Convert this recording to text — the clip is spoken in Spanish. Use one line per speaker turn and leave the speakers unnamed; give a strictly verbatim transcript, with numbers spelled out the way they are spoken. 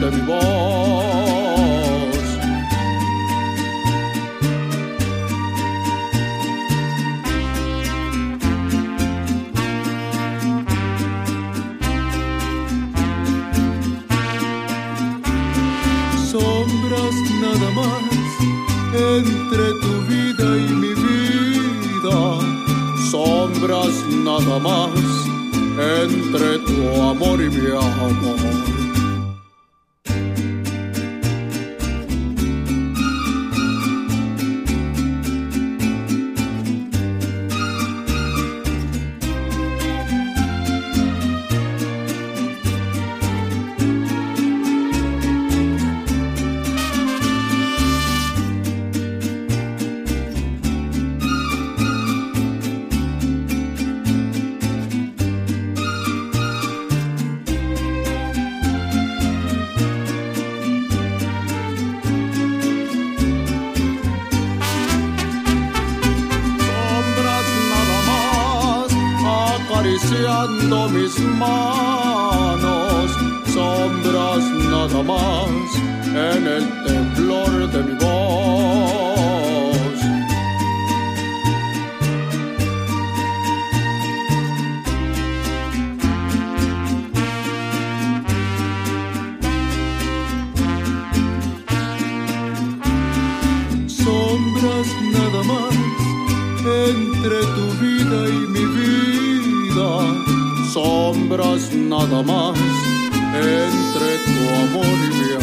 de mi voz. Sombras nada más entre tu vida y mi vida, sombras nada más entre tu amor y mi amor. Acariciando mis manos, sombras nada más en el temblor de mi voz. Sombras nada más entre tu vida y mi vida, sombras nada más entre tu amor y mi